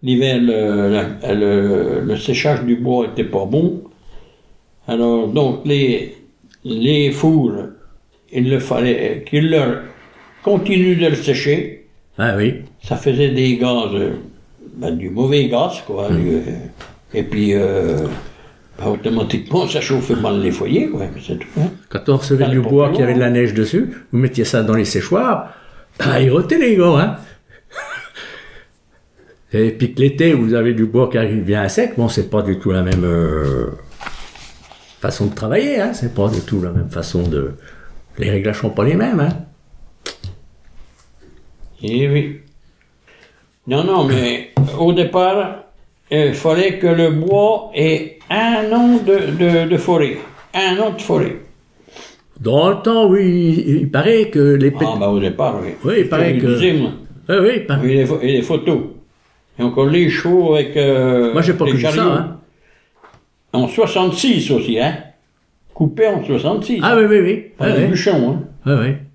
l'hiver, le séchage du bois était pas bon. Alors, donc, les fours, il fallait qu'ils leur continuent de le sécher. Ah oui. Ça faisait des gaz, du mauvais gaz, quoi. Et puis, automatiquement, ça chauffait mal les foyers, quoi. C'est tout. Hein. Quand on recevait du bois qui avait de la neige dessus, vous mettiez ça dans les séchoirs, il rotait les gars, hein. Et puis que l'été, vous avez du bois qui arrive bien à sec, bon, c'est pas du tout la même façon de travailler, hein. C'est pas du tout la même façon de... Les réglages sont pas les mêmes, hein. Eh oui. Non, mais au départ, il fallait que le bois ait 1 an de forêt. 1 an de forêt. Dans le temps, oui, il paraît que les... Au départ, oui. Oui, il paraît que... Disais, moi. Oui, il paraît... Et les photos. Et encore les chevaux avec Moi, j'ai pas les connu chariots. ça, hein. En 66 aussi, hein. Coupé en 66. Ah oui. Par les bûchons, hein. Oui.